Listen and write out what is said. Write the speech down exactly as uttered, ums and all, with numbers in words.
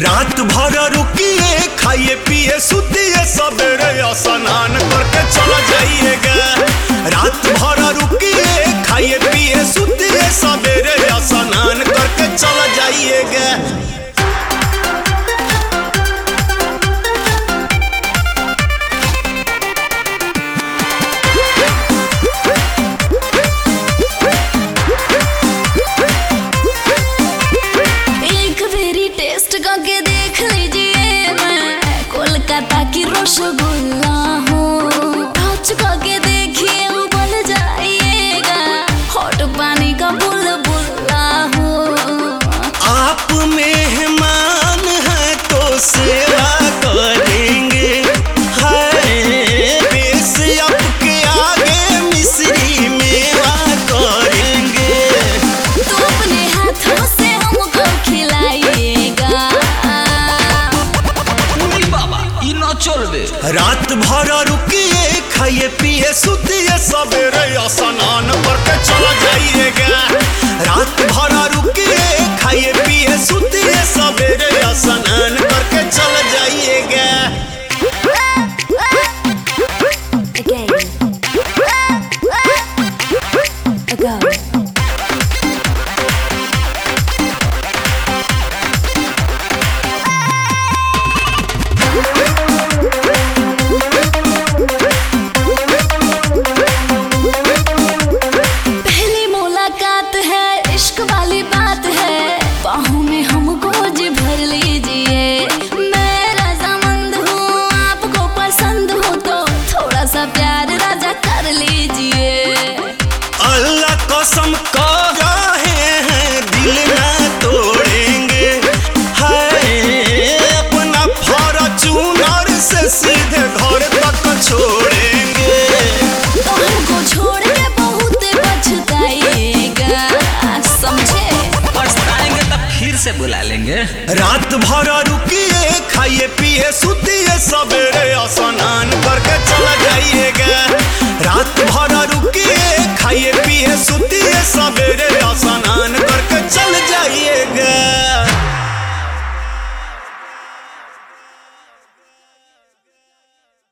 रात भर रुकिए, खाइए पिए सुतिए, सवेरे स्नान करके चला जाइएगा। रात भर रुकिए, खाइए पिए सुतिए, सवेरे स्नान करके चला जाइएगा। के देख लीजिए, मैं कोलकाता की रसगुल्ला हूँ। टच करके देखिए उबल जाइएगा, हॉट पानी का बुलबुला हूँ। आप मेहमान हैं तो सेवा करेंगे, हाय पेश आपके आगे मिश्री मेवा करेंगे। तो अपने हाथों से हमको खिलाइएगा। रात भर रुकिए, खाइए पिए सुतिए, सवेरे स्नान करके चला जाइएगा। रात भर रुकिए, खाइए पिए सुतिए, सवेरे स्नान करके चला जाइएगा। कसम कर रहे हैं दिल ना तोड़ेंगे, हाय अपना फॉर्च्यूनर से सीधे घर तक छोड़ेंगे। तो हमको छोड़ के बहुत पछताइएगा, समझे? पछताएंगे तब फिर से बुला लेंगे। रात भर रुकिए, खाइए पिए सुतिए, सवेरे स्नान करके चला जाइएगा। रात भर रुकिए,